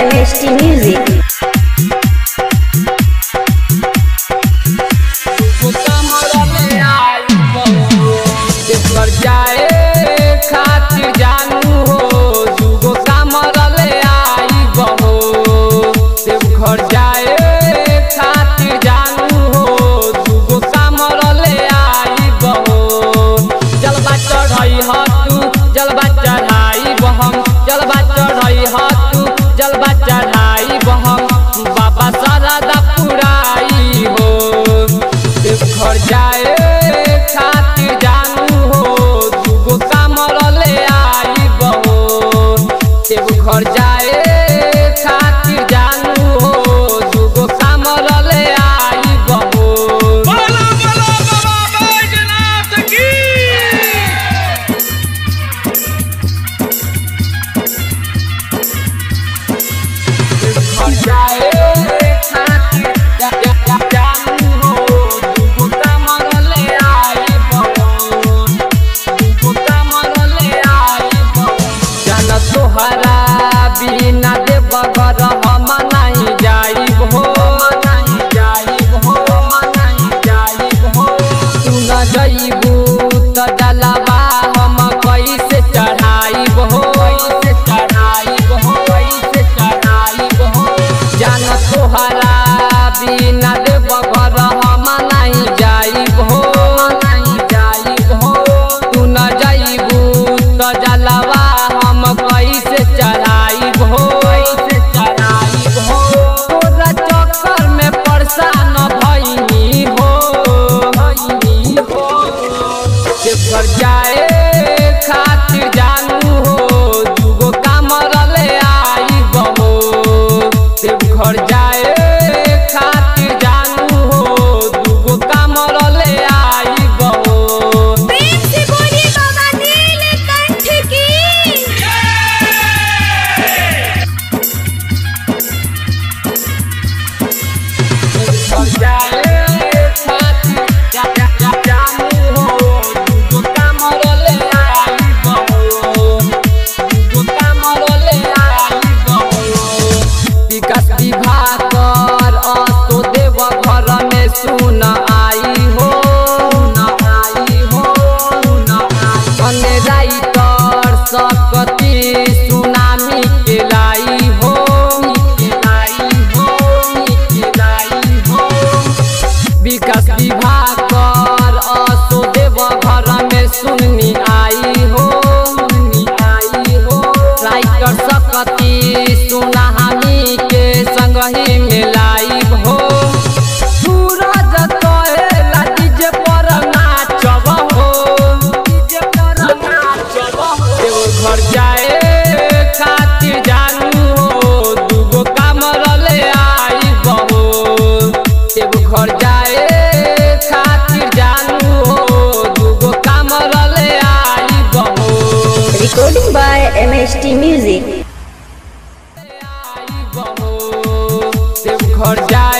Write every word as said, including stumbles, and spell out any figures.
M S T Music. जलवा चढ़ाई बहम जलवा चढ़ाई हाथू जलवा चढ़ाई बहम बाबा शारदा पुराई हो घर जाए खातिर जानू हो दूगो कामर ले आई बहो देव घर जाए खातिर जानू हो दूगो कामर ले आई बहो बिना देव घर हम नहीं जाइब हो नहीं जाइब हो नहीं जाइब हो तू न जइबू तो जलवा हम कैसे चढ़ाइब हो कैसे चढ़ाइब हो कैसे चढ़ाइब हो जान तोहरा बिना देव घर हम नहीं जाइब हो नहीं जाइब हो तू न जइबू तो जलवा हम कैसे चढ़ाइब हो कैसे चढ़ाइब हो तोरा चक्कर में परेशान भइनी हो भइनी हो देवघर जाए खातिर जानू हो दूगो कामर ले आइब हो देवघर जाए खातिर जानू हो दूगो कामर ले आइब हो प्रेम से बोलिए बाबा नीलकंठ की विकास विभाकर असो देव घर में सुन आई हो न आई हो न आई राइटर सकती सुनामी के लाई हो के लाई हो के लाई हो विकास विभाकर असो देव घर में सुननी आई हो सुननी आई हो राइटर सकती सुनामी के संग ही मिलाइब हो सूरज कहेला डीजे पर नाचब हो डीजे पर नाचब हो घर जाए खातिर जानू हो दूगो कामर ले आइब हो देव घर जाए खातिर जानू हो दूगो कामर ले आइब हो Recording by M S T Music. घर जा